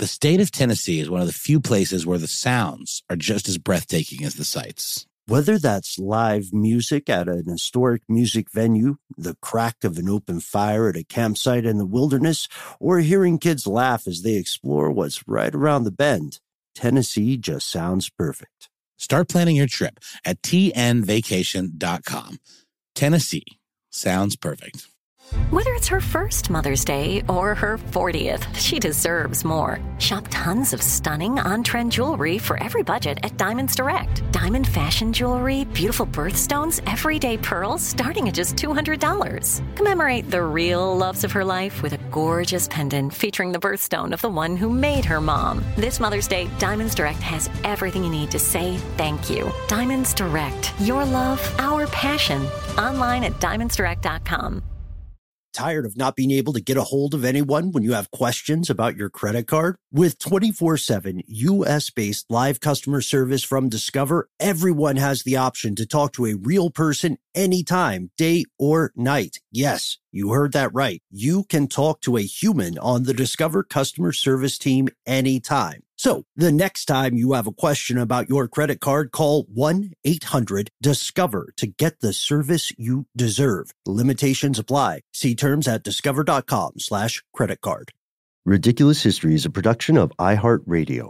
The state of Tennessee is one of the few places where the sounds are just as breathtaking as the sights. Whether that's live music at an historic music venue, the crack of an open fire at a campsite in the wilderness, or hearing kids laugh as they explore what's right around the bend, Tennessee just sounds perfect. Start planning your trip at tnvacation.com. Tennessee sounds perfect. Whether it's her first Mother's Day or her 40th, she deserves more. Shop tons of stunning on-trend jewelry for every budget at Diamonds Direct. Diamond fashion jewelry, beautiful birthstones, everyday pearls starting at just $200. Commemorate the real loves of her life with a gorgeous pendant featuring the birthstone of the one who made her mom. This Mother's Day, Diamonds Direct has everything you need to say thank you. Diamonds Direct. Your love, our passion. Online at diamondsdirect.com. Tired of not being able to get a hold of anyone when you have questions about your credit card? With 24/7 U.S.-based live customer service from Discover, everyone has the option to talk to a real person anytime, day or night. Yes, you heard that right. You can talk to a human on the Discover customer service team anytime. So the next time you have a question about your credit card, call 1-800-DISCOVER to get the service you deserve. Limitations apply. See terms at discover.com/credit card. Ridiculous History is a production of iHeartRadio.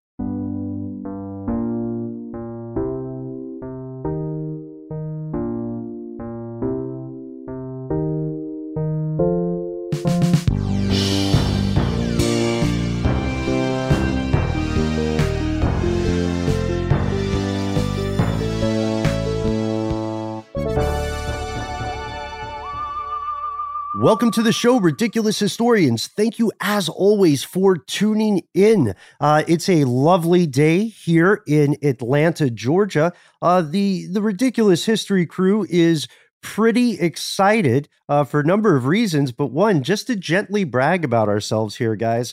Welcome to the show, Ridiculous Historians. Thank you, as always, for tuning in. It's a lovely day here in Atlanta, Georgia. The Ridiculous History crew is pretty excited for a number of reasons, but one, just to gently brag about ourselves here, guys.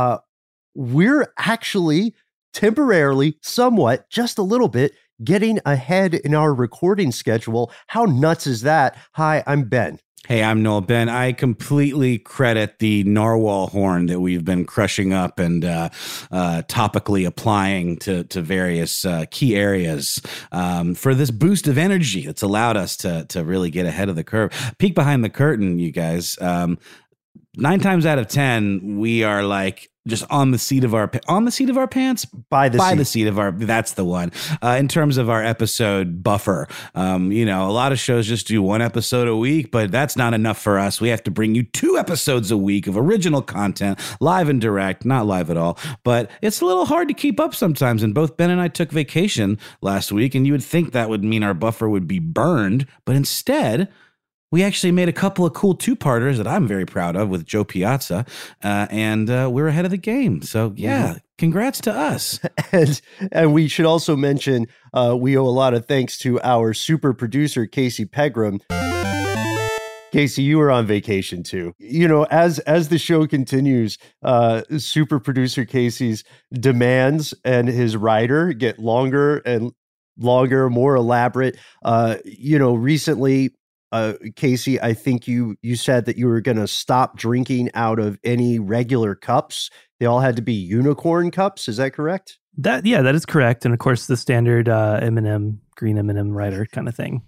We're actually temporarily, somewhat, just a little bit, getting ahead in our recording schedule. How nuts is that? Hi, I'm Ben. Hey, I'm Noel. Ben, I completely credit the narwhal horn that we've been crushing up and topically applying to various key areas for this boost of energy that's allowed us to really get ahead of the curve. Peek behind the curtain, you guys. 9 times out of 10, we are like just on the seat of our pants, by the seat of our. That's the one. In terms of our episode buffer, a lot of shows just do 1 episode a week, but that's not enough for us. We have to bring you 2 episodes a week of original content, live and direct, not live at all. But it's a little hard to keep up sometimes. And both Ben and I took vacation last week, and you would think that would mean our buffer would be burned, but instead, we actually made a couple of cool 2-parters that I'm very proud of with Joe Piazza, and we're ahead of the game. So, yeah, congrats to us. And we should also mention we owe a lot of thanks to our super producer, Casey Pegram. Casey, you were on vacation too. As the show continues, super producer Casey's demands and his rider get longer and longer, more elaborate. Recently, Casey, I think you said that you were going to stop drinking out of any regular cups. They all had to be unicorn cups. Is that correct? That is correct. And of course, the standard M&M, green M&M rider kind of thing.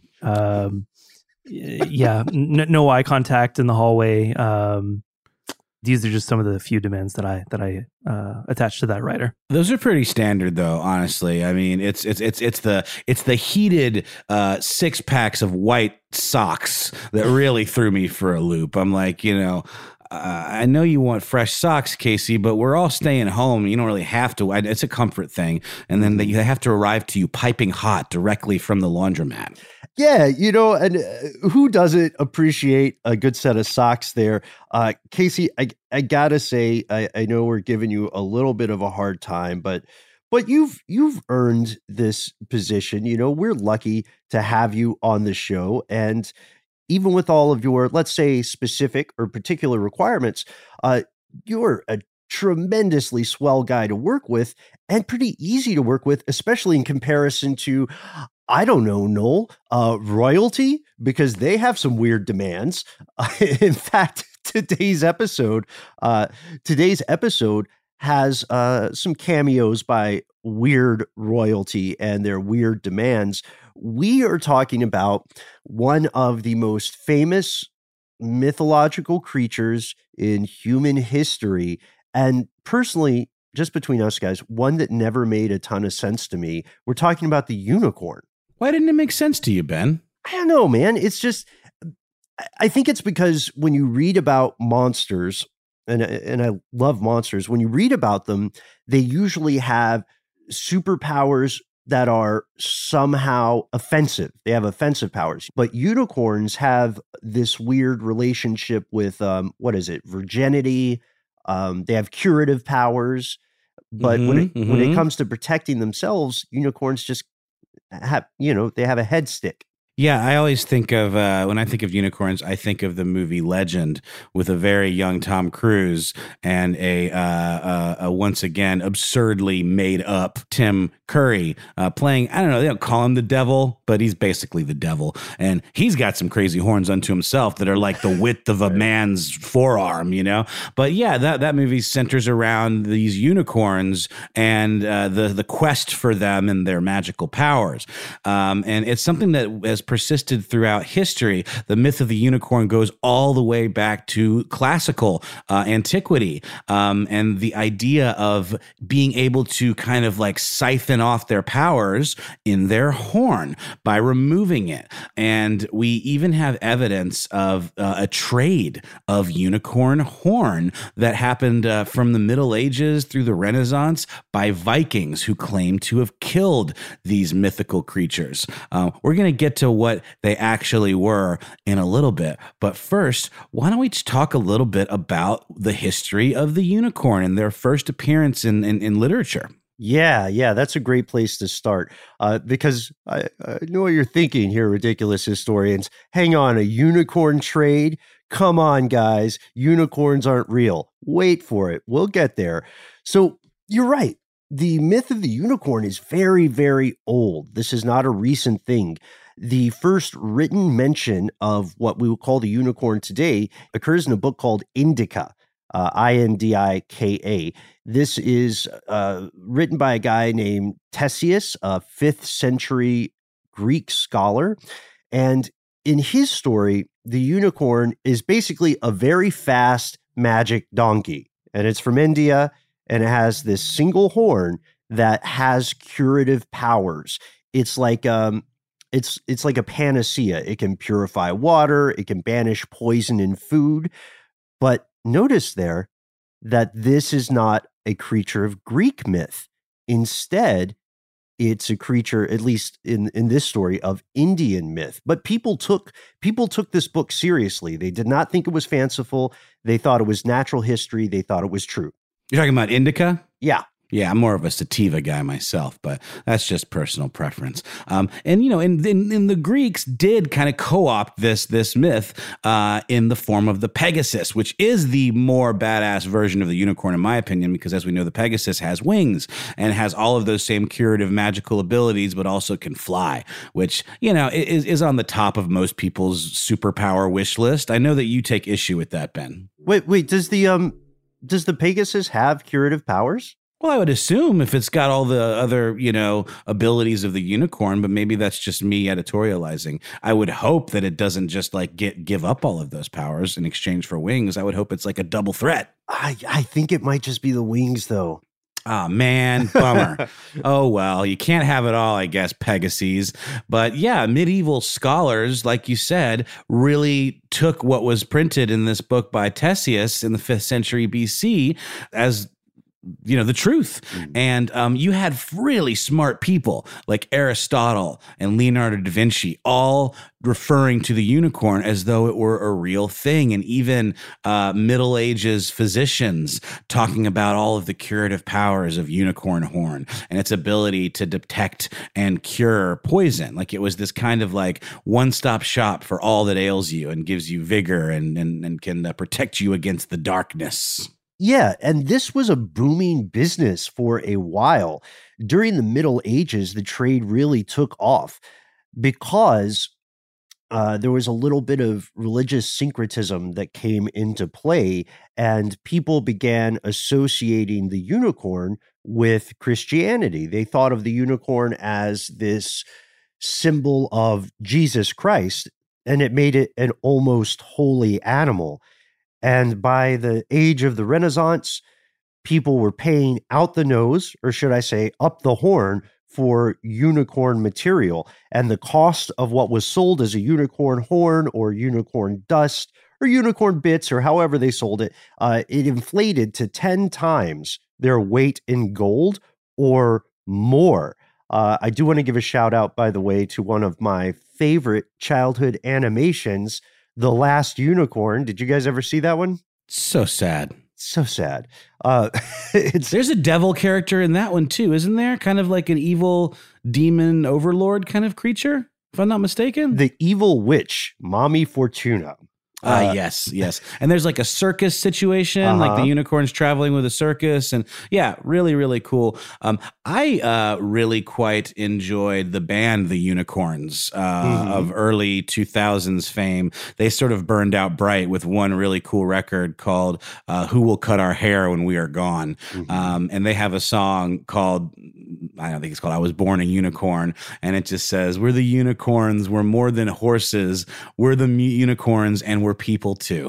No eye contact in the hallway. These are just some of the few demands that I attached to that rider. Those are pretty standard, though. Honestly, I mean, it's the heated 6 packs of white socks that really threw me for a loop. I'm like, I know you want fresh socks, Casey, but we're all staying home. You don't really have to. It's a comfort thing, and then they have to arrive to you piping hot directly from the laundromat. Yeah, and who doesn't appreciate a good set of socks there? Casey, I gotta say, I know we're giving you a little bit of a hard time, but you've earned this position. We're lucky to have you on the show, and even with all of your, let's say, specific or particular requirements, you're a tremendously swell guy to work with and pretty easy to work with, especially in comparison to, I don't know, Noel, royalty, because they have some weird demands. In fact, today's episode has some cameos by weird royalty and their weird demands. We are talking about one of the most famous mythological creatures in human history. And personally, just between us guys, one that never made a ton of sense to me. We're talking about the unicorn. Why didn't it make sense to you, Ben? I don't know, man. It's just, I think it's because when you read about monsters, and I love monsters, when you read about them, they usually have superpowers that are somehow offensive. They have offensive powers. But unicorns have this weird relationship with, virginity. They have curative powers. But when it comes to protecting themselves, unicorns just have, they have a head stick. Yeah, I always think of, when I think of unicorns, I think of the movie Legend with a very young Tom Cruise and a once again absurdly made up Tim Curry playing, I don't know, they don't call him the devil, but he's basically the devil. And he's got some crazy horns unto himself that are like the width of a man's forearm, But yeah, that movie centers around these unicorns and the quest for them and their magical powers. And it's something that has persisted throughout history. The myth of the unicorn goes all the way back to classical antiquity. And the idea of being able to kind of like siphon off their powers in their horn by removing it. And we even have evidence of a trade of unicorn horn that happened from the Middle Ages through the Renaissance by Vikings who claim to have killed these mythical creatures. We're going to get to what they actually were in a little bit. But first, why don't we talk a little bit about the history of the unicorn and their first appearance in literature? Yeah, that's a great place to start because I know what you're thinking here, ridiculous historians. Hang on, a unicorn trade? Come on, guys. Unicorns aren't real. Wait for it. We'll get there. So you're right. The myth of the unicorn is very, very old. This is not a recent thing. The first written mention of what we would call the unicorn today occurs in a book called Indica, Indika. This is written by a guy named Ctesias, a 5th century Greek scholar. And in his story, the unicorn is basically a very fast magic donkey. And it's from India, and it has this single horn that has curative powers. It's like it's like a panacea. It can purify water. It can banish poison in food. But notice there that this is not a creature of Greek myth. Instead, it's a creature, at least in this story, of Indian myth. But people took this book seriously. They did not think it was fanciful. They thought it was natural history. They thought it was true. You're talking about Indica? Yeah. Yeah, I'm more of a sativa guy myself, but that's just personal preference. And the Greeks did kind of co-opt this myth in the form of the Pegasus, which is the more badass version of the unicorn, in my opinion, because as we know, the Pegasus has wings and has all of those same curative magical abilities, but also can fly, which is on the top of most people's superpower wish list. I know that you take issue with that, Ben. Wait, does the Pegasus have curative powers? Well, I would assume if it's got all the other, abilities of the unicorn, but maybe that's just me editorializing. I would hope that it doesn't just like give up all of those powers in exchange for wings. I would hope it's like a double threat. I think it might just be the wings, though. Oh, man, bummer. Oh, well, you can't have it all, I guess, Pegasus. But yeah, medieval scholars, like you said, really took what was printed in this book by Ctesias in the 5th century BC as the truth. And you had really smart people like Aristotle and Leonardo da Vinci all referring to the unicorn as though it were a real thing. And even Middle Ages physicians talking about all of the curative powers of unicorn horn and its ability to detect and cure poison. Like it was this kind of like one-stop shop for all that ails you and gives you vigor and can protect you against the darkness. Yeah, and this was a booming business for a while. During the Middle Ages, the trade really took off because there was a little bit of religious syncretism that came into play, and people began associating the unicorn with Christianity. They thought of the unicorn as this symbol of Jesus Christ, and it made it an almost holy animal. And by the age of the Renaissance, people were paying out the nose, or should I say up the horn, for unicorn material. And the cost of what was sold as a unicorn horn or unicorn dust or unicorn bits, or however they sold it, it inflated to 10 times their weight in gold or more. I do want to give a shout out, by the way, to one of my favorite childhood animations, The Last Unicorn. Did you guys ever see that one? So sad. So sad. There's a devil character in that one too, isn't there? Kind of like an evil demon overlord kind of creature, if I'm not mistaken. The evil witch, Mommy Fortuna. Yes. And there's like a circus situation, like the unicorn's traveling with a circus. And yeah, really, really cool. I really quite enjoyed the band, The Unicorns, of early 2000s fame. They sort of burned out bright with one really cool record called Who Will Cut Our Hair When We Are Gone? And they have a song called, I don't think it's called I Was Born a Unicorn. And it just says, we're the unicorns, we're more than horses, we're the unicorns, and we're people too,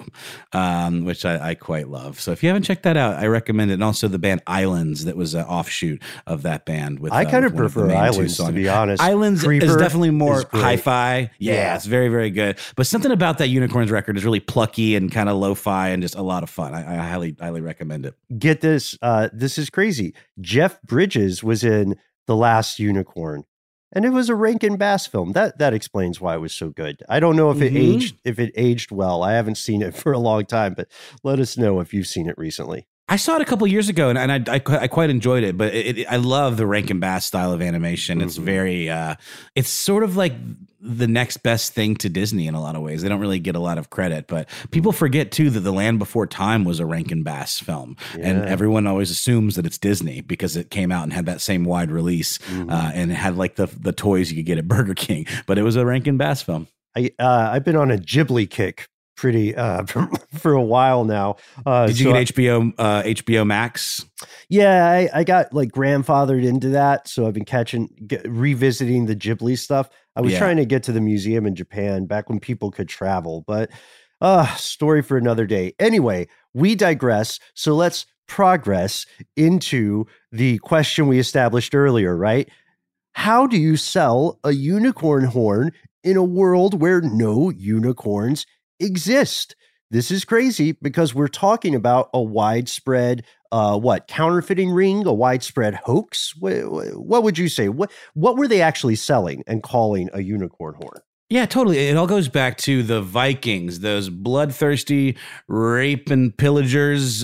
which I quite love. So if you haven't checked that out, I recommend it. And also the band Islands, that was an offshoot of that band. With I kind of prefer Islands, to be honest. Islands Creeper is definitely more is great. hi-fi. Yeah, it's very, very good. But something about that Unicorns record is really plucky and kind of lo-fi and just a lot of fun. I highly, highly recommend it. Get this. This is crazy. Jeff Bridges was in The Last Unicorn. And it was a Rankin Bass film. That explains why it was so good. I don't know if it aged well. I haven't seen it for a long time, but let us know if you've seen it recently. I saw it a couple years ago, and I quite enjoyed it. But I love the Rankin Bass style of animation. It's very, it's sort of like the next best thing to Disney in a lot of ways. They don't really get a lot of credit, but people forget too that The Land Before Time was a Rankin Bass film, and everyone always assumes that it's Disney because it came out and had that same wide release, and it had like the toys you could get at Burger King, but it was a Rankin Bass film. I've been on a Ghibli kick pretty for a while now. Did you get HBO Max? Yeah, I got like grandfathered into that, so I've been revisiting the Ghibli stuff. I was trying to get to the museum in Japan back when people could travel, but story for another day. Anyway, we digress. So let's progress into the question we established earlier, right? How do you sell a unicorn horn in a world where no unicorns exist? This is crazy because we're talking about a widespread counterfeiting ring, a widespread hoax. What would you say? What were they actually selling and calling a unicorn horn? Yeah, totally. It all goes back to the Vikings, those bloodthirsty rape and pillagers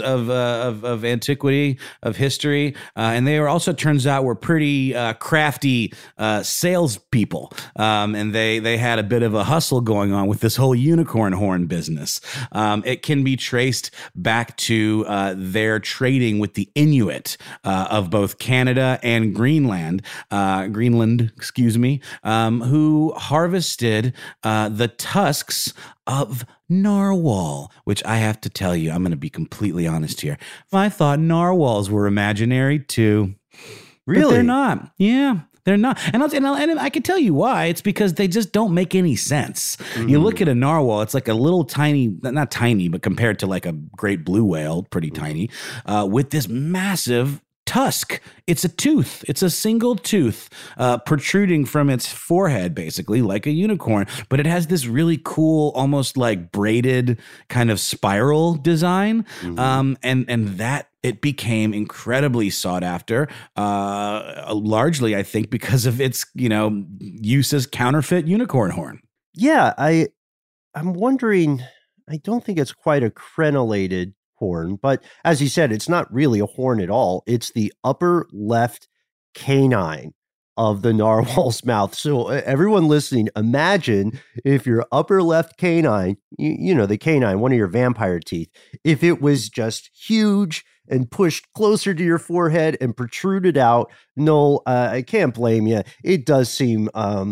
of antiquity, of history. And they were also, turns out, were pretty crafty salespeople. And they had a bit of a hustle going on with this whole unicorn horn business. It can be traced back to their trading with the Inuit of both Canada and Greenland, who harvested the tusks of narwhal, which I have to tell you, I'm going to be completely honest here. I thought narwhals were imaginary too. Really? But they're not. Yeah. They're not. And I can tell you why. It's because they just don't make any sense. You look at a narwhal, it's like a little tiny, not tiny, but compared to like a great blue whale, pretty tiny, with this massive tusk. It's a tooth. It's a single tooth protruding from its forehead, basically like a unicorn. But it has this really cool, almost like braided kind of spiral design. And that it became incredibly sought after, largely, I think, because of its, use as counterfeit unicorn horn. Yeah, I'm wondering, I don't think it's quite a crenellated horn, but as you said, it's not really a horn at all. It's the upper left canine of the narwhal's mouth. So everyone listening, imagine if your upper left canine, the canine, one of your vampire teeth, if it was just huge and pushed closer to your forehead and protruded out. No, I can't blame you. It does seem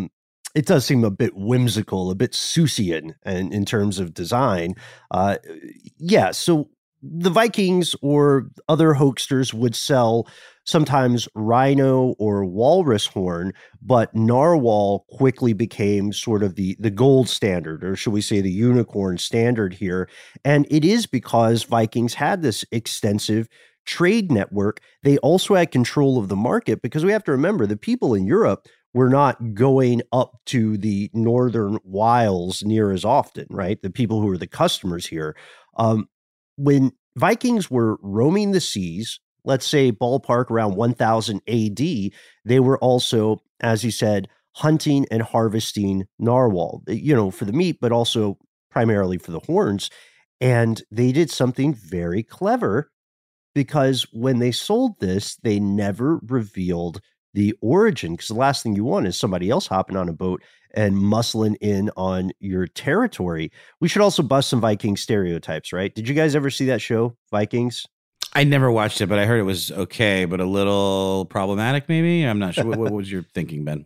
It does seem a bit whimsical, a bit Seussian in terms of design. Yeah, so the Vikings or other hoaxsters would sell sometimes rhino or walrus horn, but narwhal quickly became sort of the gold standard, or should we say the unicorn standard here. And it is because Vikings had this extensive trade network. They also had control of the market, because we have to remember the people in Europe were not going up to the northern wilds near as often, right? The people who were the customers here. When Vikings were roaming the seas, let's say ballpark around 1000 AD, they were also, as you said, hunting and harvesting narwhal, for the meat, but also primarily for the horns. And they did something very clever, because when they sold this, they never revealed the origin, because the last thing you want is somebody else hopping on a boat and muscling in on your territory. We should also bust some Viking stereotypes, right? Did you guys ever see that show, Vikings? I never watched it, but I heard it was okay, but a little problematic, maybe. I'm not sure. What was your thinking, Ben?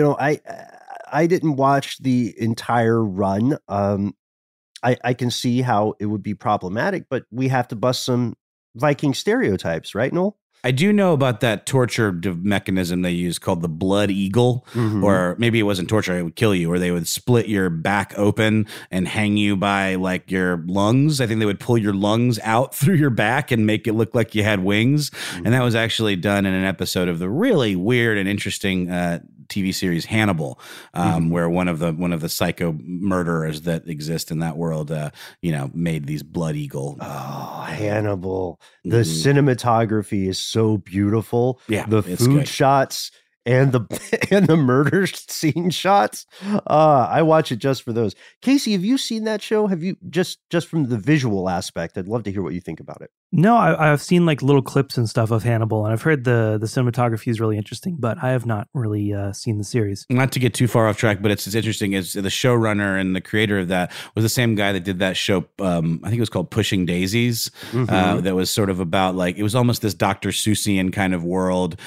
I didn't watch the entire run. I can see how it would be problematic, but we have to bust some Viking stereotypes, right, Noel? I do know about that torture mechanism they use called the blood eagle, or maybe it wasn't torture, it would kill you, or they would split your back open and hang you by like your lungs. I think they would pull your lungs out through your back and make it look like you had wings. And that was actually done in an episode of the really weird and interesting TV series Hannibal, where one of the psycho murderers that exist in that world, made these blood eagle. Hannibal. The cinematography is so beautiful. Yeah, the food shots and the murder scene shots. I watch it just for those. Casey, have you seen that show? Have you just from the visual aspect? I'd love to hear what you think about it. No, I've seen like little clips and stuff of Hannibal, and I've heard the cinematography is really interesting, but I have not really seen the series. Not to get too far off track, but it's interesting. Is the showrunner and the creator of that was the same guy that did that show. I think it was called Pushing Daisies. That was sort of about it was almost this Dr. Seussian kind of world.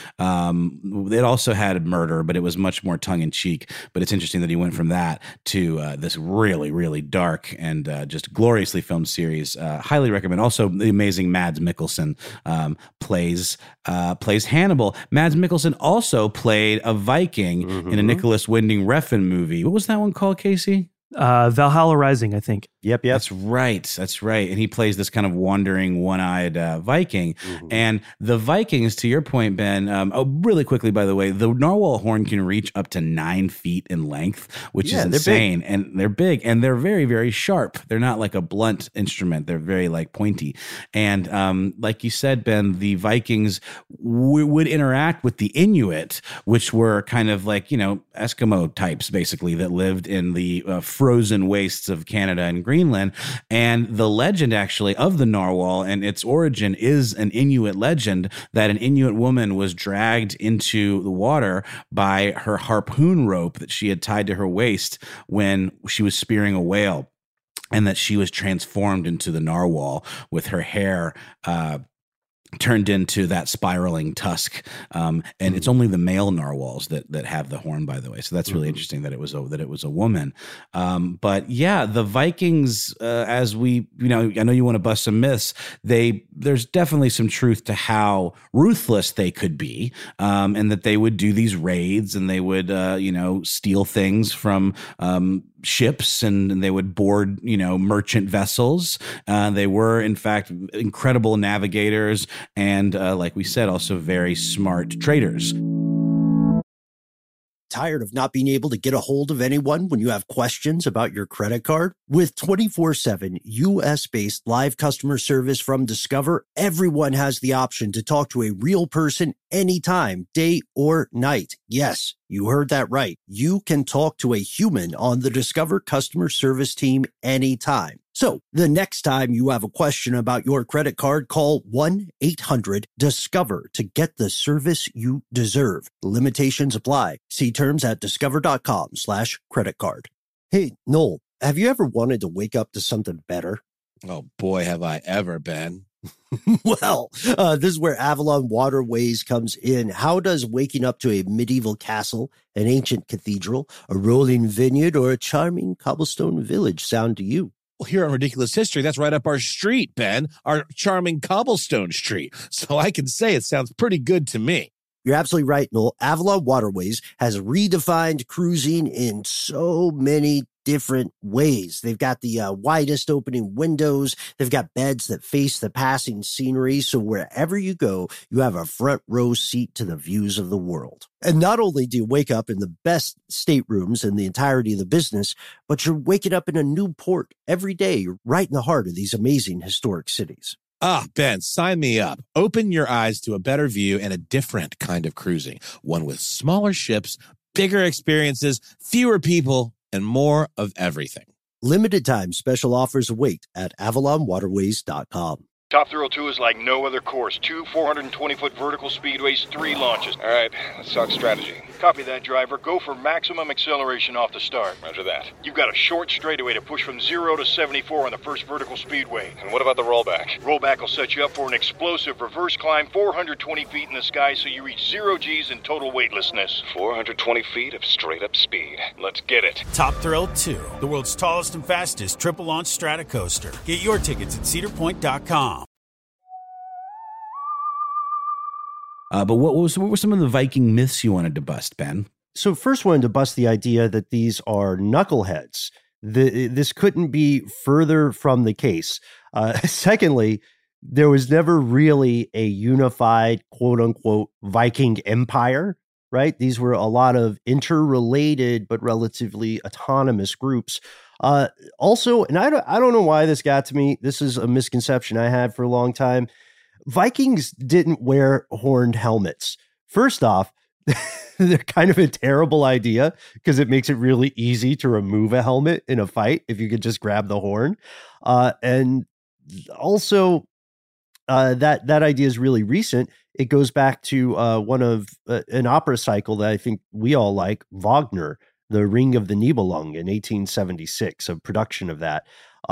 It also had murder, but it was much more tongue in cheek. But it's interesting that he went from that to this really, really dark and just gloriously filmed series. Highly recommend. Also, the amazing Mads Mikkelsen plays Hannibal. Mads Mikkelsen also played a Viking in a Nicholas Winding Refn movie. What was that one called, Casey? Valhalla Rising, I think. Yep. That's right. And he plays this kind of wandering, one-eyed Viking. And the Vikings, to your point, Ben, really quickly, by the way, the narwhal horn can reach up to 9 feet in length, which is insane. And they're big, and they're very, very sharp. They're not like a blunt instrument. They're very pointy. And like you said, Ben, the Vikings would interact with the Inuit, which were kind of Eskimo types, basically, that lived in the frozen wastes of Canada and Greenland. And the legend actually of the narwhal and its origin is an Inuit legend that an Inuit woman was dragged into the water by her harpoon rope that she had tied to her waist when she was spearing a whale, and that she was transformed into the narwhal with her hair turned into that spiraling tusk, and it's only the male narwhals that have the horn, by the way. So that's really interesting that it was a woman. But yeah, the Vikings, as we, I know you want to bust some myths. There's definitely some truth to how ruthless they could be, and that they would do these raids and they would, steal things from ships, and they would board, merchant vessels. They were, in fact, incredible navigators. And like we said, also very smart traders. Tired of not being able to get a hold of anyone when you have questions about your credit card? With 24/7 U.S.-based live customer service from Discover, everyone has the option to talk to a real person anytime, day or night. Yes, you heard that right. You can talk to a human on the Discover customer service team anytime. So the next time you have a question about your credit card, call 1-800-DISCOVER to get the service you deserve. Limitations apply. See terms at discover.com/credit card. Hey, Noel, have you ever wanted to wake up to something better? Oh boy, have I ever, Ben. Well, this is where Avalon Waterways comes in. How does waking up to a medieval castle, an ancient cathedral, a rolling vineyard, or a charming cobblestone village sound to you? Well, here on Ridiculous History, that's right up our street, Ben, our charming cobblestone street. So I can say it sounds pretty good to me. You're absolutely right, Noel. Avalon Waterways has redefined cruising in so many different ways. They've got the widest opening windows. They've got beds that face the passing scenery. So wherever you go, you have a front row seat to the views of the world. And not only do you wake up in the best staterooms in the entirety of the business, but you're waking up in a new port every day. You're right in the heart of these amazing historic cities. Ah, Ben, sign me up. Open your eyes to a better view and a different kind of cruising. One with smaller ships, bigger experiences, fewer people, and more of everything. Limited time special offers await at avalonwaterways.com. Top Thrill 2 is like no other course. 2 420-foot vertical speedways, 3 launches. All right, let's talk strategy. Copy that, driver. Go for maximum acceleration off the start. Roger that. You've got a short straightaway to push from 0 to 74 on the first vertical speedway. And what about the rollback? Rollback will set you up for an explosive reverse climb 420 feet in the sky so you reach 0 G's in total weightlessness. 420 feet of straight-up speed. Let's get it. Top Thrill 2, the world's tallest and fastest triple-launch Stratocoaster. Get your tickets at cedarpoint.com. But what were some of the Viking myths you wanted to bust, Ben? So first wanted to bust the idea that these are knuckleheads. This couldn't be further from the case. Secondly, there was never really a unified, quote unquote, Viking empire, right? These were a lot of interrelated but relatively autonomous groups. Also, and I don't know why this got to me. This is a misconception I had for a long time. Vikings didn't wear horned helmets. First off, they're kind of a terrible idea because it makes it really easy to remove a helmet in a fight if you could just grab the horn. And also, that idea is really recent. It goes back to one of an opera cycle that I think we all like, Wagner, The Ring of the Nibelung in 1876, a production of that.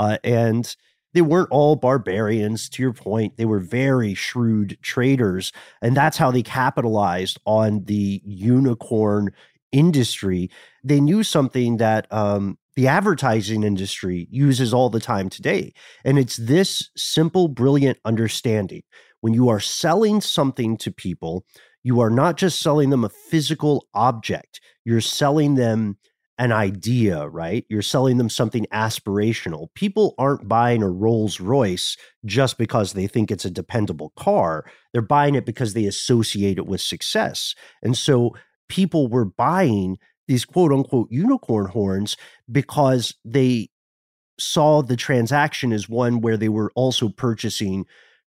And they weren't all barbarians, to your point. They were very shrewd traders, and that's how they capitalized on the unicorn industry. They knew something that the advertising industry uses all the time today, and it's this simple, brilliant understanding. When you are selling something to people, you are not just selling them a physical object. You're selling them an idea, right? You're selling them something aspirational. People aren't buying a Rolls Royce just because they think it's a dependable car. They're buying it because they associate it with success. And so people were buying these quote unquote unicorn horns because they saw the transaction as one where they were also purchasing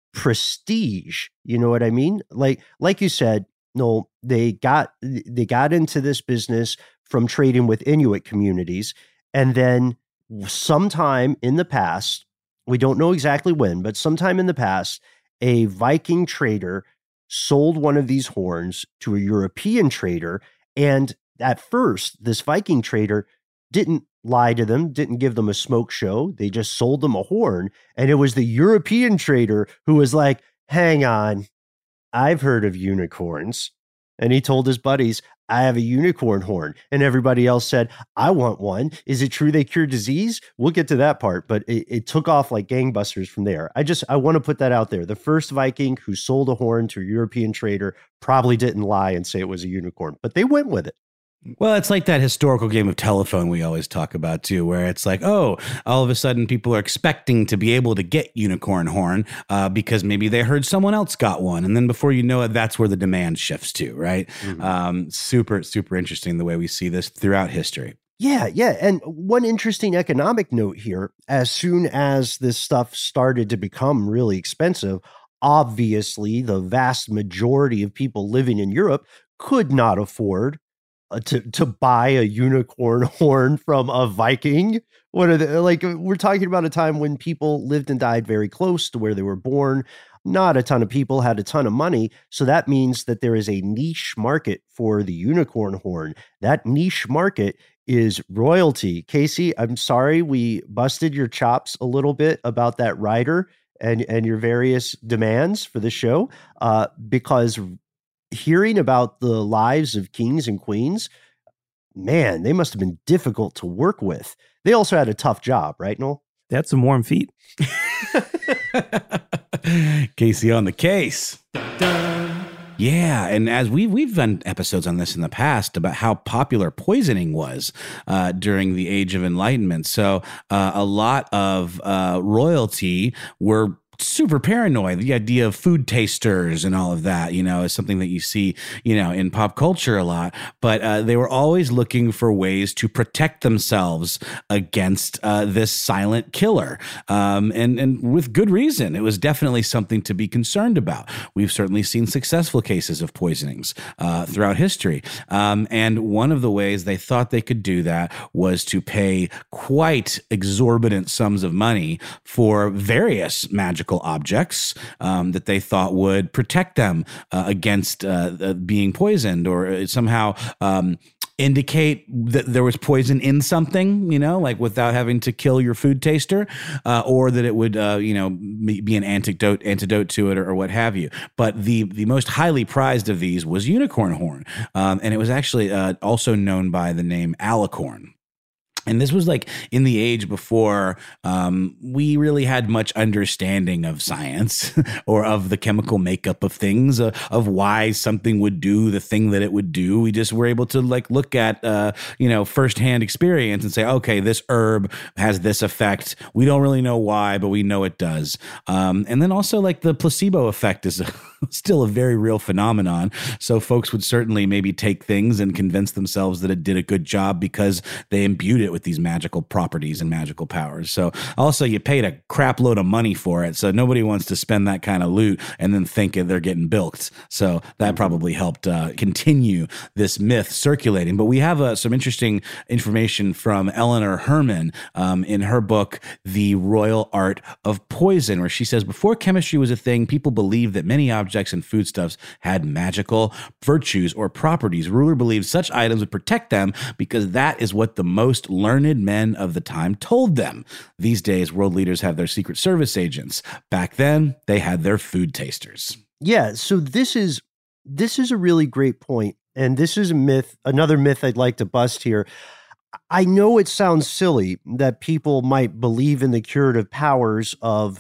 prestige. You know what I mean? Like you said, no, they got into this business from trading with Inuit communities. And then sometime in the past, we don't know exactly when, but sometime in the past, a Viking trader sold one of these horns to a European trader. And at first, this Viking trader didn't lie to them, didn't give them a smoke show. They just sold them a horn. And it was the European trader who was like, hang on, I've heard of unicorns. And he told his buddies, I have a unicorn horn. And everybody else said, I want one. Is it true they cure disease? We'll get to that part, but it took off like gangbusters from there. I want to put that out there. The first Viking who sold a horn to a European trader probably didn't lie and say it was a unicorn, but they went with it. Well, it's like that historical game of telephone we always talk about, too, where it's like, oh, all of a sudden people are expecting to be able to get unicorn horn because maybe they heard someone else got one. And then before you know it, that's where the demand shifts to, right? Mm-hmm. Super, super interesting the way we see this throughout history. Yeah. And one interesting economic note here, as soon as this stuff started to become really expensive, obviously the vast majority of people living in Europe could not afford to buy a unicorn horn from a Viking. What are they, like, we're talking about a time when people lived and died very close to where they were born. Not a ton of people had a ton of money. So that means that there is a niche market for the unicorn horn. That niche market is royalty. Casey, I'm sorry we busted your chops a little bit about that rider and your various demands for the show, because hearing about the lives of kings and queens, man, they must have been difficult to work with. They also had a tough job, right, Noel? They had some warm feet. Casey on the case. Yeah, and as we've done episodes on this in the past about how popular poisoning was during the Age of Enlightenment. So a lot of royalty were super paranoid. The idea of food tasters and all of that, is something that you see, in pop culture a lot. But they were always looking for ways to protect themselves against this silent killer. And with good reason. It was definitely something to be concerned about. We've certainly seen successful cases of poisonings throughout history. And one of the ways they thought they could do that was to pay quite exorbitant sums of money for various magical objects that they thought would protect them against being poisoned, or somehow indicate that there was poison in something, like without having to kill your food taster, or that it would, be an antidote to it, or what have you. But the most highly prized of these was unicorn horn, and it was actually also known by the name alicorn. And this was like in the age before we really had much understanding of science or of the chemical makeup of things, of why something would do the thing that it would do. We just were able to look at, firsthand experience and say, okay, this herb has this effect. We don't really know why, but we know it does. And then also the placebo effect is still a very real phenomenon. So folks would certainly maybe take things and convince themselves that it did a good job because they imbued it with these magical properties and magical powers. So also you paid a crap load of money for it. So nobody wants to spend that kind of loot and then think they're getting bilked. So that probably helped continue this myth circulating. But we have some interesting information from Eleanor Herman in her book, The Royal Art of Poison, where she says, before chemistry was a thing, people believed that many objects and foodstuffs had magical virtues or properties. Ruler believed such items would protect them because that is what the most learned men of the time told them. These days, world leaders have their Secret Service agents. Back then, they had their food tasters. Yeah, so this is a really great point, and this is a myth, another myth I'd like to bust here. I know it sounds silly that people might believe in the curative powers of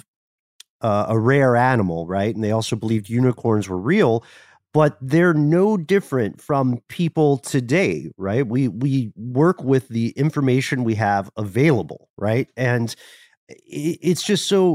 a rare animal, right? And they also believed unicorns were real, but they're no different from people today, right? We work with the information we have available, right? And it's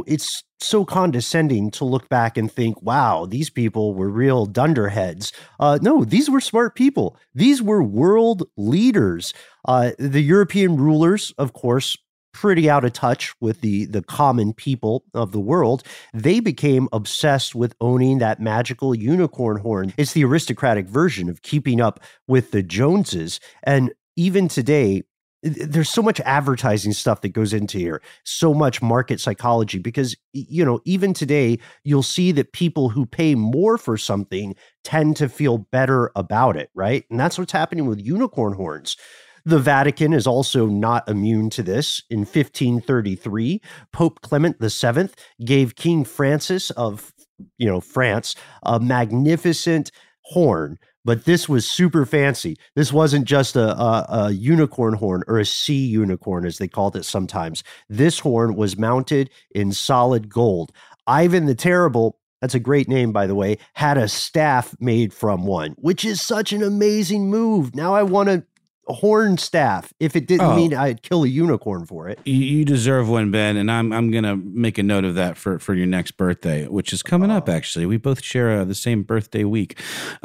so condescending to look back and think, wow, these people were real dunderheads. No, these were smart people. These were world leaders. The European rulers, of course, pretty out of touch with the common people of the world. They became obsessed with owning that magical unicorn horn. It's the aristocratic version of keeping up with the Joneses. And even today, there's so much advertising stuff that goes into here, so much market psychology, because, even today, you'll see that people who pay more for something tend to feel better about it, right? And that's what's happening with unicorn horns. The Vatican is also not immune to this. In 1533, Pope Clement VII gave King Francis of, France a magnificent horn, but this was super fancy. This wasn't just a unicorn horn, or a sea unicorn, as they called it sometimes. This horn was mounted in solid gold. Ivan the Terrible, that's a great name, by the way, had a staff made from one, which is such an amazing move. Now I want a horn staff. If it didn't mean I'd kill a unicorn for it. You deserve one, Ben, and I'm gonna make a note of that for your next birthday, which is coming up. Actually, we both share the same birthday week,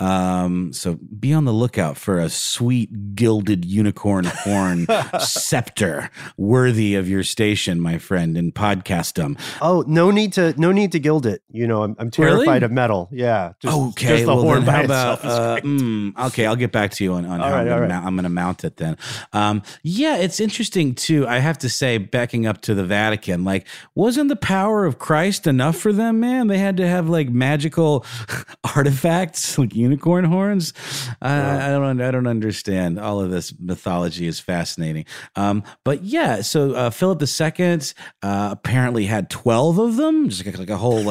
so be on the lookout for a sweet gilded unicorn horn scepter worthy of your station, my friend, in podcastdom. Oh, no need to gild it. I'm terrified of metal. Yeah. Just the horn by itself is great. Okay, I'll get back to you on how I'm going to mount flaunt it then. Yeah, it's interesting too. I have to say, backing up to the Vatican, like, wasn't the power of Christ enough for them, man? They had to have like magical artifacts like unicorn horns. I don't understand. All of this mythology is fascinating. But yeah, so Philip II apparently had 12 of them, just like a whole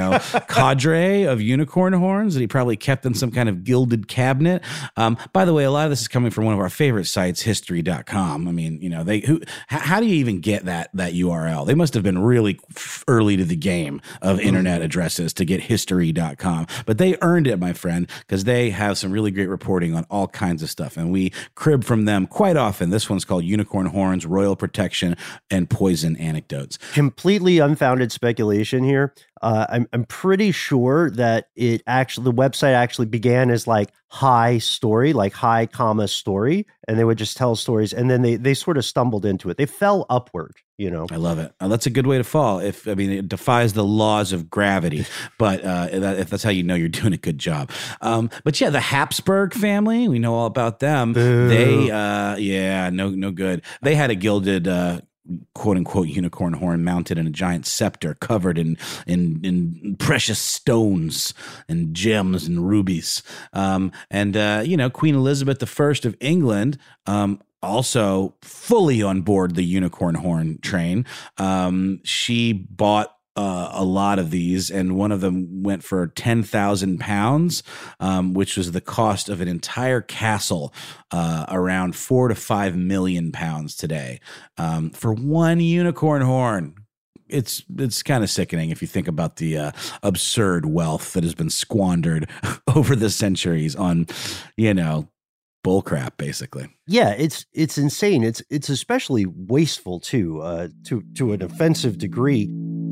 cadre of unicorn horns that he probably kept in some kind of gilded cabinet. By the way, a lot of this is coming from one of our favorite sites, history.com. I mean, how do you even get that URL? They must have been really early to the game of internet addresses to get history.com, but they earned it, my friend, because they have some really great reporting on all kinds of stuff, and we crib from them quite often. This one's called Unicorn Horns, Royal Protection, and Poison Anecdotes. Completely unfounded speculation here. I'm pretty sure that the website actually began as like high story, like high comma story, and they would just tell stories, and then they sort of stumbled into it. They fell upward, I love it. That's a good way to fall. It defies the laws of gravity, but if that's how you know you're doing a good job. But yeah, the Habsburg family, we know all about them. Boo. They, no good. They had a gilded, quote unquote unicorn horn mounted in a giant scepter covered in precious stones and gems and rubies. Queen Elizabeth I of England, also fully on board the unicorn horn train. She bought a lot of these, and one of them went for £10,000, which was the cost of an entire castle, around £4 to £5 million today, for one unicorn horn. It's kind of sickening if you think about the absurd wealth that has been squandered over the centuries on, bullcrap, basically. Yeah, it's insane. It's especially wasteful too, to an offensive degree.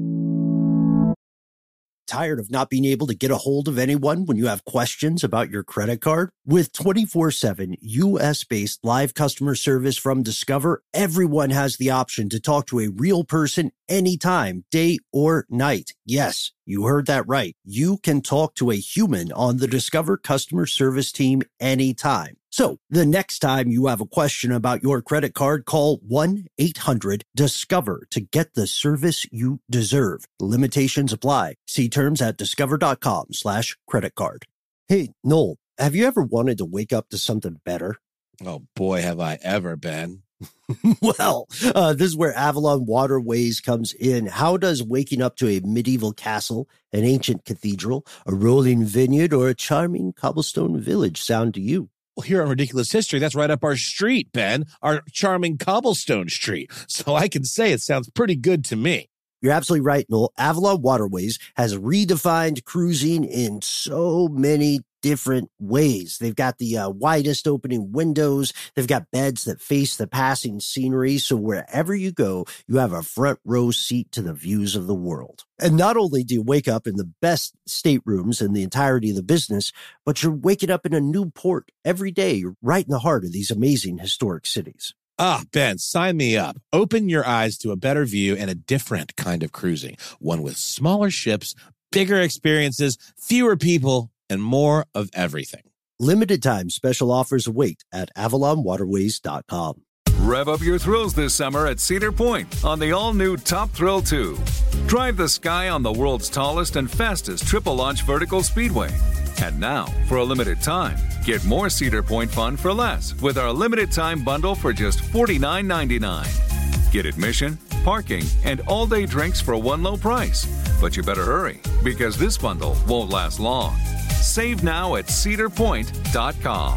Tired of not being able to get a hold of anyone when you have questions about your credit card? With 24/7 U.S.-based live customer service from Discover, everyone has the option to talk to a real person anytime, day or night. Yes, you heard that right. You can talk to a human on the Discover customer service team anytime. So the next time you have a question about your credit card, call 1-800-DISCOVER to get the service you deserve. Limitations apply. See terms at discover.com/credit card. Hey, Noel, have you ever wanted to wake up to something better? Oh boy, have I ever been. Well, this is where Avalon Waterways comes in. How does waking up to a medieval castle, an ancient cathedral, a rolling vineyard, or a charming cobblestone village sound to you? Well, here on Ridiculous History, that's right up our street, Ben, our charming cobblestone street. So I can say it sounds pretty good to me. You're absolutely right, Noel. Avalon Waterways has redefined cruising in so many different ways. They've got the widest opening windows. They've got beds that face the passing scenery. So wherever you go, you have a front row seat to the views of the world. And not only do you wake up in the best staterooms in the entirety of the business, but you're waking up in a new port every day. You're right in the heart of these amazing historic cities. Ah, Ben, sign me up. Open your eyes to a better view and a different kind of cruising. One with smaller ships, bigger experiences, fewer people, and more of everything. Limited time special offers await at AvalonWaterways.com. Rev up your thrills this summer at Cedar Point on the all-new Top Thrill 2. Drive the sky on the world's tallest and fastest triple-launch vertical speedway. And now, for a limited time, get more Cedar Point fun for less with our limited-time bundle for just $49.99. Get admission, parking, and all-day drinks for one low price. But you better hurry, because this bundle won't last long. Save now at cedarpoint.com.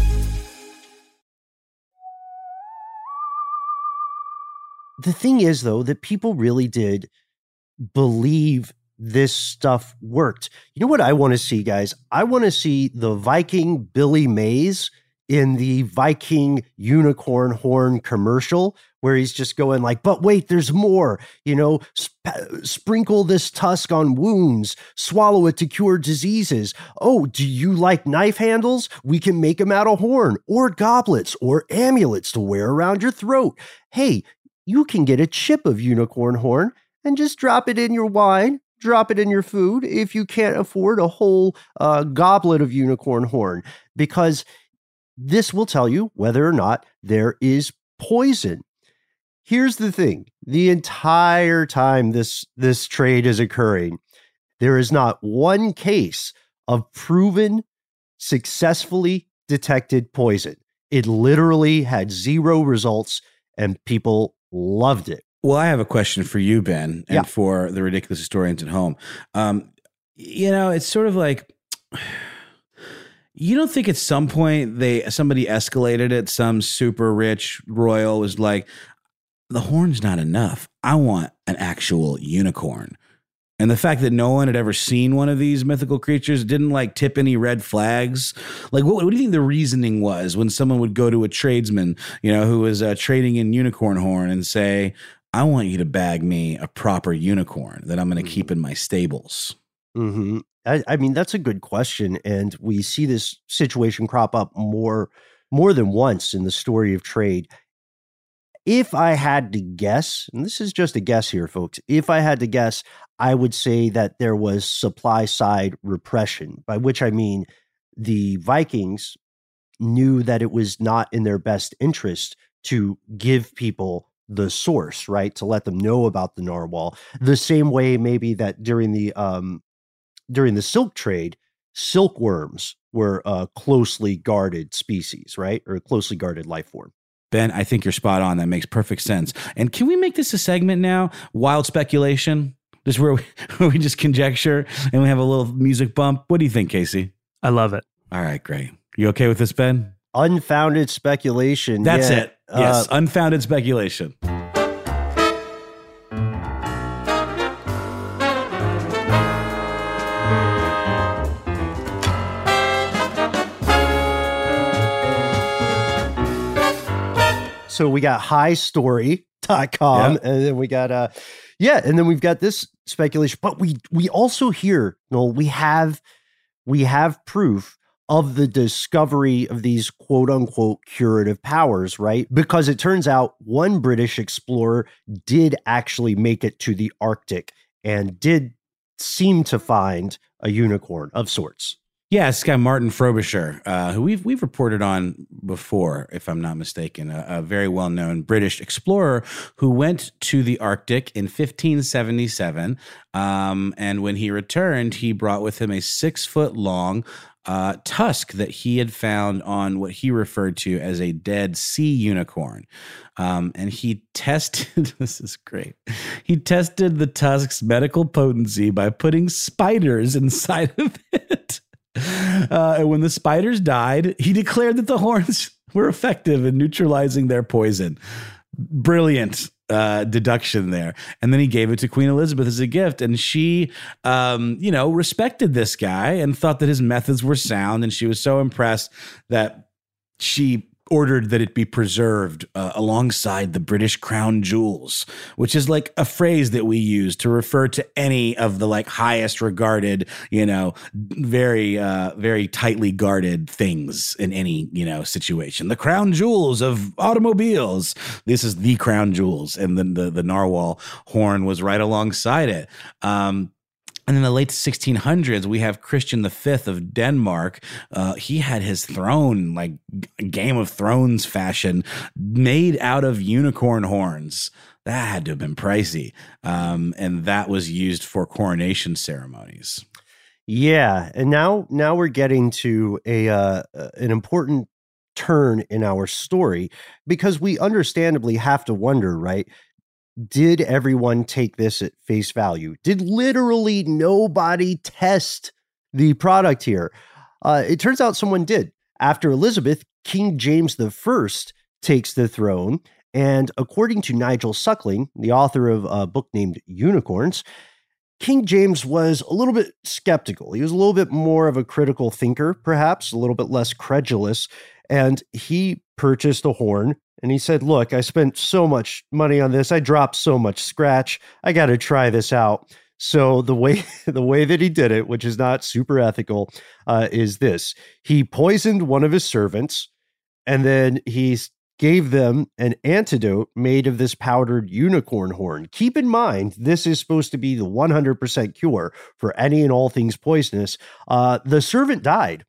The thing is, though, that people really did believe this stuff worked. You know what I want to see, guys? I want to see the Viking Billy Mays in the Viking unicorn horn commercial, where he's just going like, but wait, there's more, sprinkle this tusk on wounds, swallow it to cure diseases. Oh, do you like knife handles? We can make them out of horn, or goblets, or amulets to wear around your throat. Hey, you can get a chip of unicorn horn and just drop it in your wine, drop it in your food if you can't afford a whole goblet of unicorn horn, because This will tell you whether or not there is poison. Here's the thing. The entire time this trade is occurring, there is not one case of proven, successfully detected poison. It literally had 0 results, and people loved it. Well, I have a question for you, Ben, and for the ridiculous historians at home. It's sort of like, you don't think at some point somebody escalated it? Some super rich royal was like, the horn's not enough. I want an actual unicorn. And the fact that no one had ever seen one of these mythical creatures didn't like tip any red flags. Like, what do you think the reasoning was when someone would go to a tradesman, who was trading in unicorn horn and say, I want you to bag me a proper unicorn that I'm going to keep in my stables? Mm-hmm. I mean, that's a good question. And we see this situation crop up more than once in the story of trade. If I had to guess, and this is just a guess here, folks, if I had to guess, I would say that there was supply side repression, by which I mean the Vikings knew that it was not in their best interest to give people the source, right? To let them know about the narwhal. The same way maybe that during the silk trade, silkworms were a closely guarded species, right? Or a closely guarded life form. Ben, I think you're spot on. That makes perfect sense. And can we make this a segment now? Wild speculation? Just where we just conjecture and we have a little music bump. What do you think, Casey? I love it. All right, great. You okay with this, Ben? Unfounded speculation. That's it. Yes, unfounded speculation. So we got highstory.com and then we got and then we've got this speculation, but we also hear, we have proof of the discovery of these quote unquote curative powers, right? Because it turns out one British explorer did actually make it to the Arctic and did seem to find a unicorn of sorts. Yeah, this guy Martin Frobisher, who we've reported on before, if I'm not mistaken, a very well-known British explorer who went to the Arctic in 1577, and when he returned, he brought with him a 6-foot-long tusk that he had found on what he referred to as a dead sea unicorn. And he tested, this is great, he tested the tusk's medical potency by putting spiders inside of it. And when the spiders died, he declared that the horns were effective in neutralizing their poison. Brilliant deduction there. And then he gave it to Queen Elizabeth as a gift. And she, respected this guy and thought that his methods were sound. And she was so impressed that she ordered that it be preserved alongside the British crown jewels, which is like a phrase that we use to refer to any of the like highest regarded, very, very tightly guarded things in any, situation. The crown jewels of automobiles. This is the crown jewels. And then the narwhal horn was right alongside it. And in the late 1600s, we have Christian V of Denmark. He had his throne, like Game of Thrones fashion, made out of unicorn horns. That had to have been pricey. And that was used for coronation ceremonies. Yeah. And now we're getting to an important turn in our story, because we understandably have to wonder, right? Did everyone take this at face value? Did literally nobody test the product here? It turns out someone did. After Elizabeth, King James I takes the throne. And according to Nigel Suckling, the author of a book named Unicorns, King James was a little bit skeptical. He was a little bit more of a critical thinker, perhaps, a little bit less credulous. And he purchased a horn. And he said, look, I spent so much money on this. I dropped so much scratch. I got to try this out. So the way that he did it, which is not super ethical, is this. He poisoned one of his servants, and then he gave them an antidote made of this powdered unicorn horn. Keep in mind, this is supposed to be the 100% cure for any and all things poisonous. The servant died.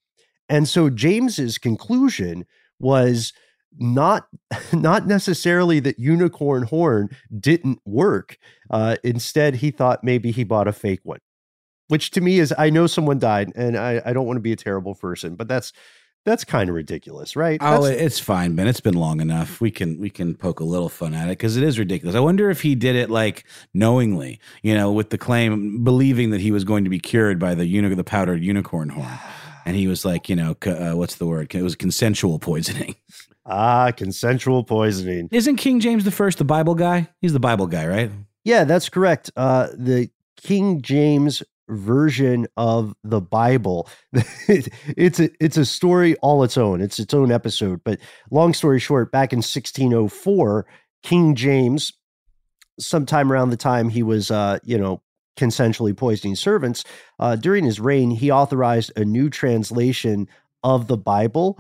And so James's conclusion was not necessarily that unicorn horn didn't work. Instead, he thought maybe he bought a fake one, which to me is, I know someone died, and I don't want to be a terrible person, but that's kind of ridiculous, right? It's fine, Ben. It's been long enough. We can poke a little fun at it because it is ridiculous. I wonder if he did it like knowingly, with the claim, believing that he was going to be cured by the powdered unicorn horn. And he was like, what's the word? It was consensual poisoning. Consensual poisoning. Isn't King James I the Bible guy? He's the Bible guy, right? Yeah, that's correct. The King James version of the Bible, it's a story all its own. It's its own episode. But long story short, back in 1604, King James, sometime around the time he was, consensually poisoning servants, during his reign, he authorized a new translation of the Bible,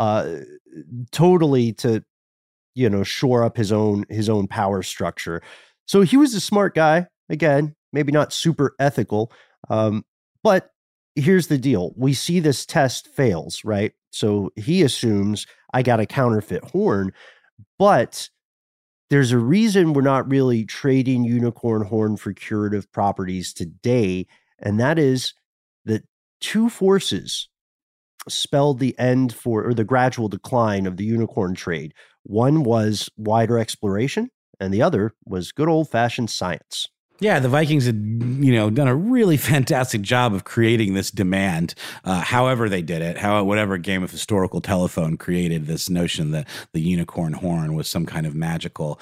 totally to, shore up his own power structure. So he was a smart guy. Again, maybe not super ethical, but here's the deal. We see this test fails, right? So he assumes I got a counterfeit horn, but there's a reason we're not really trading unicorn horn for curative properties today, and that is that two forces spelled the end or the gradual decline of the unicorn trade. One was wider exploration, and the other was good old-fashioned science. Yeah, the Vikings had, done a really fantastic job of creating this demand, however they did it, whatever game of historical telephone created this notion that the unicorn horn was some kind of magical,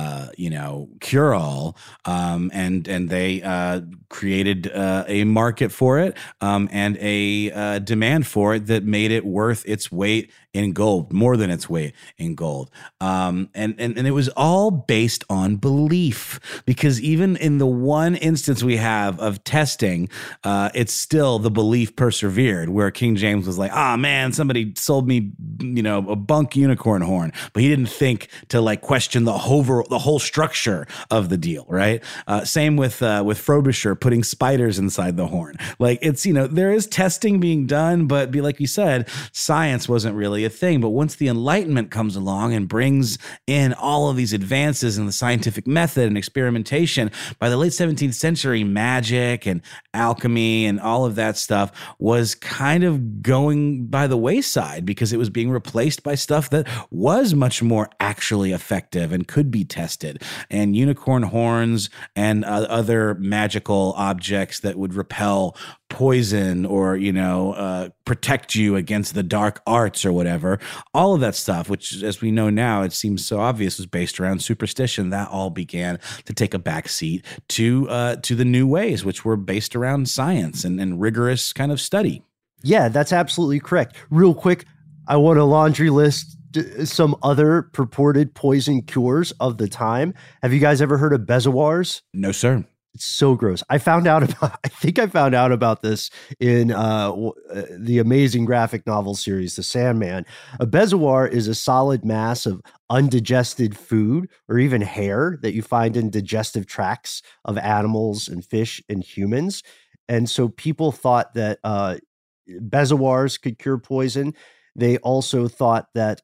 cure-all, and they created a market for it and a demand for it that made it worth its weight in gold, more than its weight in gold. And it was all based on belief, because even in the one instance we have of testing, it's still the belief persevered, where King James was like, man, somebody sold me, a bunk unicorn horn, but he didn't think to question the whole structure of the deal. Right. Same with Frobisher putting spiders inside the horn. It's, there is testing being done, but like you said, science wasn't really a thing. But once the Enlightenment comes along and brings in all of these advances in the scientific method and experimentation, by the late 17th century, magic and alchemy and all of that stuff was kind of going by the wayside, because it was being replaced by stuff that was much more actually effective and could be tested. And unicorn horns and other magical objects that would repel poison or, protect you against the dark arts or whatever, all of that stuff, which, as we know now, it seems so obvious, was based around superstition. That all began to take a backseat to the new ways, which were based around science and rigorous kind of study. Yeah, that's absolutely correct. Real quick, I want a laundry list some other purported poison cures of the time. Have you guys ever heard of bezoars? No, sir. It's so gross. I found out about this in the amazing graphic novel series, The Sandman. A bezoar is a solid mass of undigested food or even hair that you find in digestive tracts of animals and fish and humans. And so people thought that bezoars could cure poison. They also thought that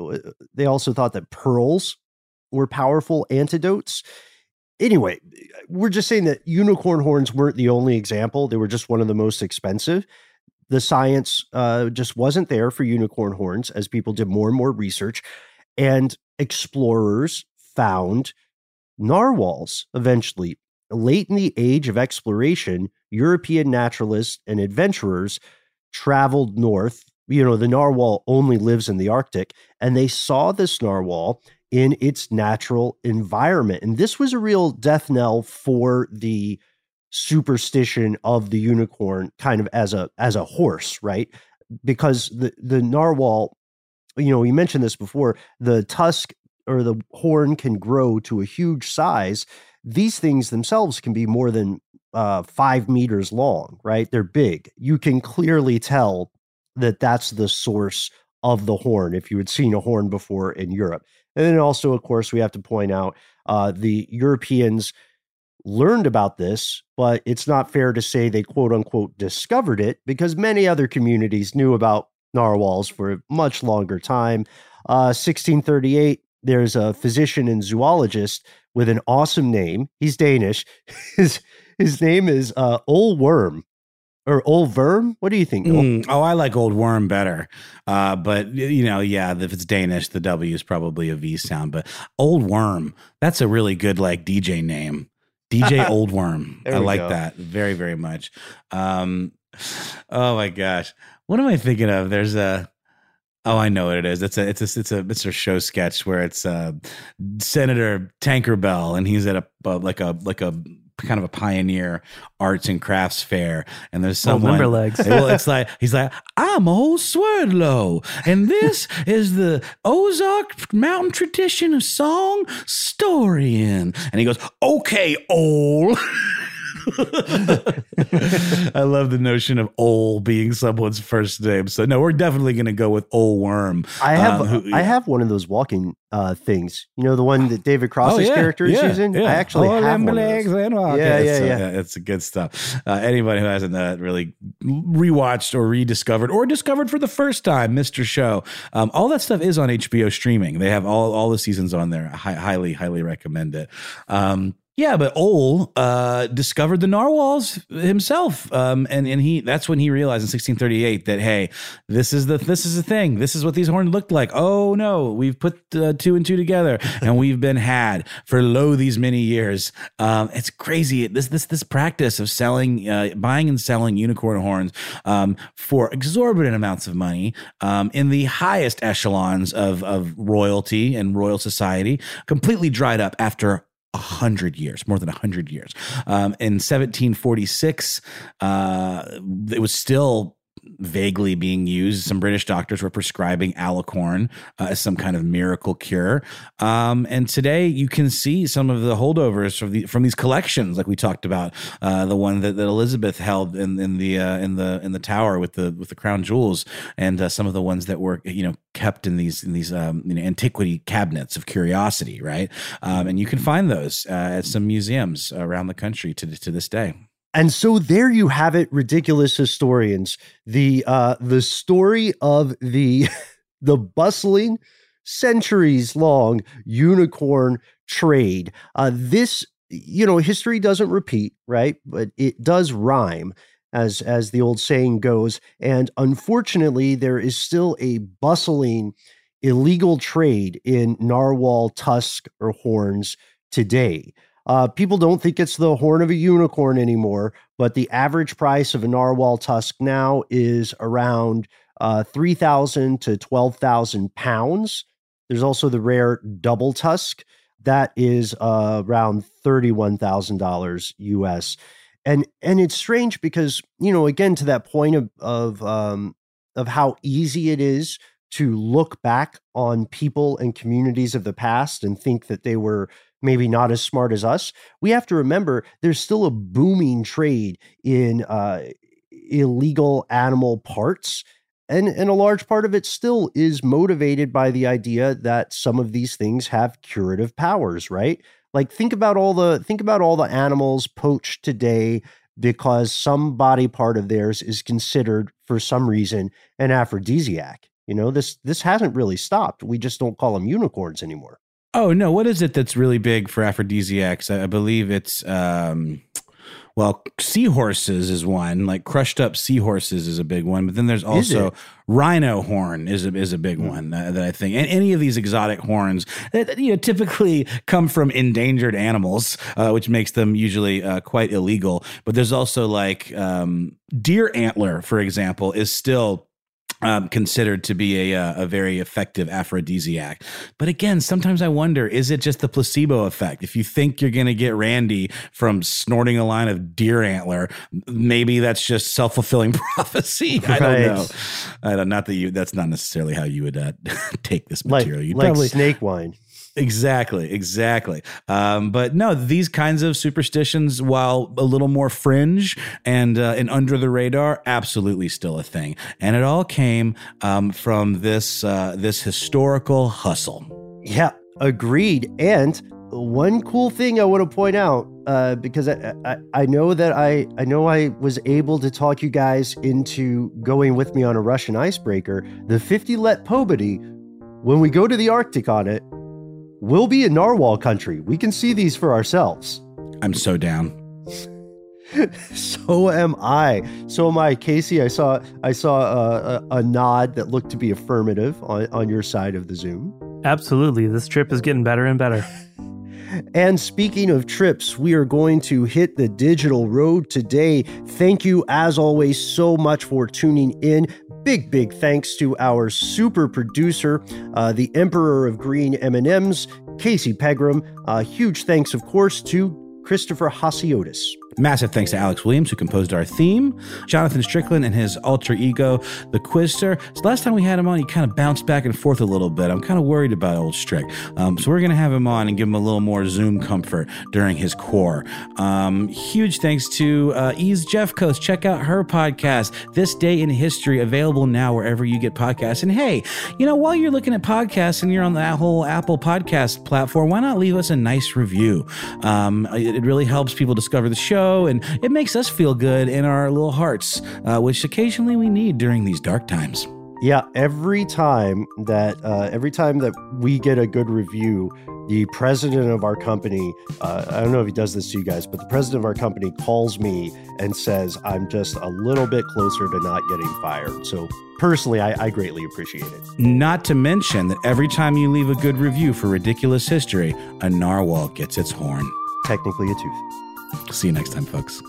pearls were powerful antidotes. Anyway, we're just saying that unicorn horns weren't the only example. They were just one of the most expensive. The science just wasn't there for unicorn horns as people did more and more research. And explorers found narwhals eventually. Late in the age of exploration, European naturalists and adventurers traveled north. The narwhal only lives in the Arctic, and they saw this narwhal in its natural environment. And this was a real death knell for the superstition of the unicorn, kind of as a horse, right? Because the narwhal, we mentioned this before, the tusk or the horn can grow to a huge size. These things themselves can be more than 5 meters long, right? They're big. You can clearly tell that that's the source of the horn if you had seen a horn before in Europe. And then also, of course, we have to point out the Europeans learned about this, but it's not fair to say they quote unquote discovered it, because many other communities knew about narwhals for a much longer time. 1638, there's a physician and zoologist with an awesome name. He's Danish. His name is Ole Worm. Or Old Worm? What do you think, Noel? Oh, I like Old Worm better. But, if it's Danish, the W is probably a V sound. But Old Worm, that's a really good, like, DJ name. DJ Old Worm. I like that very, very much. Oh, my gosh. What am I thinking of? There's I know what it is. It's a show sketch where it's Senator Tinkerbell, and he's at a kind of a pioneer arts and crafts fair, and there's someone. Limberlegs. Well, it's like he's like, I'm old Swerdlow, and this is the Ozark Mountain tradition of song Storyin. And he goes, okay, old. I love the notion of Ole being someone's first name. So no, we're definitely going to go with Ole Worm. I have one of those walking things. You know, the one that David Cross's character is using. Yeah. I actually have one of those. Yeah. It's good stuff. Anybody who hasn't really rewatched or rediscovered or discovered for the first time Mr. Show, all that stuff is on HBO streaming. They have all the seasons on there. I highly recommend it. Yeah, but Ole discovered the narwhals himself, and that's when he realized in 1638 that, hey, this is the thing. This is what these horns looked like. Oh no, we've put 2 and 2 together, and we've been had for these many years. It's crazy. This practice of buying and selling unicorn horns for exorbitant amounts of money in the highest echelons of royalty and royal society completely dried up after 100 years, more than 100 years. In 1746, it was still vaguely being used. Some British doctors were prescribing alicorn as some kind of miracle cure. And today you can see some of the holdovers from these collections, like we talked about, the one that Elizabeth held in the tower with the crown jewels, and some of the ones that were kept in these antiquity cabinets of curiosity, right? And you can find those at some museums around the country to this day. And so there you have it, ridiculous historians. The story of the bustling, centuries-long unicorn trade. This, history doesn't repeat, right? But it does rhyme, as the old saying goes. And unfortunately, there is still a bustling, illegal trade in narwhal tusk or horns today. People don't think it's the horn of a unicorn anymore, but the average price of a narwhal tusk now is around 3,000 to 12,000 pounds. There's also the rare double tusk that is around $31,000 US. And it's strange because, again, to that point of how easy it is to look back on people and communities of the past and think that they were maybe not as smart as us, we have to remember there's still a booming trade in illegal animal parts. And a large part of it still is motivated by the idea that some of these things have curative powers, right? Like think about all the animals poached today because some body part of theirs is considered for some reason an aphrodisiac. This hasn't really stopped. We just don't call them unicorns anymore. Oh, no. What is it that's really big for aphrodisiacs? I believe it's, seahorses is one. Like crushed up seahorses is a big one. But then there's also rhino horn is a big one that I think. And any of these exotic horns that typically come from endangered animals, which makes them usually quite illegal. But there's also like deer antler, for example, is still considered to be a very effective aphrodisiac. But again, sometimes I wonder, is it just the placebo effect? If you think you're going to get randy from snorting a line of deer antler, maybe that's just self-fulfilling prophecy. I don't know. That's not necessarily how you would take this material. You'd probably snake wine. Exactly. But no, these kinds of superstitions, while a little more fringe and under the radar, absolutely still a thing. And it all came from this historical hustle. Yeah, agreed. And one cool thing I want to point out, because I know that I was able to talk you guys into going with me on a Russian icebreaker. The 50 Let Pobedy, when we go to the Arctic on it, will be in narwhal country. We can see these for ourselves. I'm so down. So am I. Casey. I saw a nod that looked to be affirmative on your side of the Zoom. Absolutely. This trip is getting better and better. And speaking of trips, we are going to hit the digital road today. Thank you, as always, so much for tuning in. Big thanks to our super producer, the Emperor of Green M&Ms, Casey Pegram. Huge thanks, of course, to Christopher Hasiotis. Massive thanks to Alex Williams, who composed our theme, Jonathan Strickland and his alter ego, the Quizster. So last time we had him on, he kind of bounced back and forth a little bit. I'm kind of worried about old Strick. So we're going to have him on and give him a little more Zoom comfort during his core. Huge thanks to Ease Jeffcoast. Check out her podcast, This Day in History, available now wherever you get podcasts. And hey, while you're looking at podcasts and you're on that whole Apple podcast platform, why not leave us a nice review? It really helps people discover the show, and it makes us feel good in our little hearts, which occasionally we need during these dark times. Yeah, every time that we get a good review, the president of our company, I don't know if he does this to you guys, but the president of our company calls me and says, I'm just a little bit closer to not getting fired. So personally, I greatly appreciate it. Not to mention that every time you leave a good review for Ridiculous History, a narwhal gets its horn. Technically a tooth. See you next time, folks.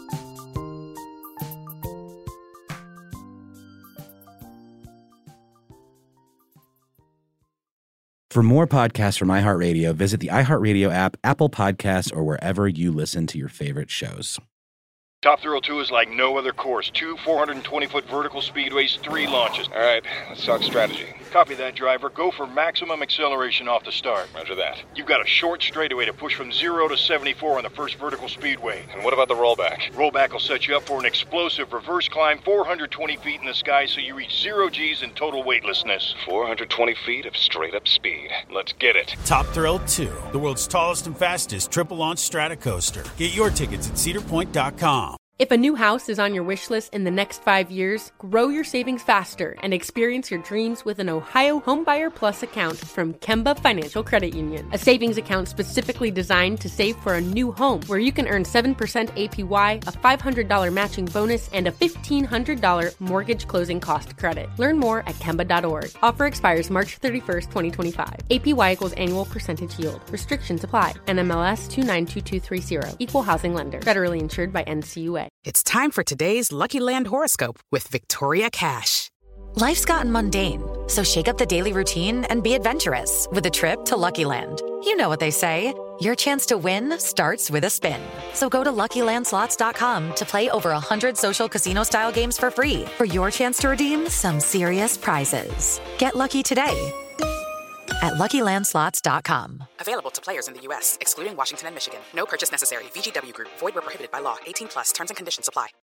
For more podcasts from iHeartRadio, visit the iHeartRadio app, Apple Podcasts, or wherever you listen to your favorite shows. Top Thrill 2 is like no other course. 2 420-foot vertical speedways, 3 launches. All right, let's talk strategy. Copy that, driver. Go for maximum acceleration off the start. Roger that. You've got a short straightaway to push from 0 to 74 on the first vertical speedway. And what about the rollback? Rollback will set you up for an explosive reverse climb 420 feet in the sky so you reach 0 Gs in total weightlessness. 420 feet of straight-up speed. Let's get it. Top Thrill 2, the world's tallest and fastest triple-launch Stratocoaster. Get your tickets at cedarpoint.com. If a new house is on your wish list in the next 5 years, grow your savings faster and experience your dreams with an Ohio Homebuyer Plus account from Kemba Financial Credit Union. A savings account specifically designed to save for a new home, where you can earn 7% APY, a $500 matching bonus, and a $1,500 mortgage closing cost credit. Learn more at Kemba.org. Offer expires March 31st, 2025. APY equals annual percentage yield. Restrictions apply. NMLS 292230. Equal housing lender. Federally insured by NCUA. It's time for today's Lucky Land horoscope with Victoria Cash. Life's gotten mundane, so shake up the daily routine and be adventurous with a trip to Lucky Land. You know what they say, your chance to win starts with a spin. So go to LuckyLandSlots.com to play over 100 social casino-style games for free for your chance to redeem some serious prizes. Get lucky today at LuckyLandSlots.com. Available to players in the U.S., excluding Washington and Michigan. No purchase necessary. VGW Group. Void where prohibited by law. 18+. Terms and conditions apply.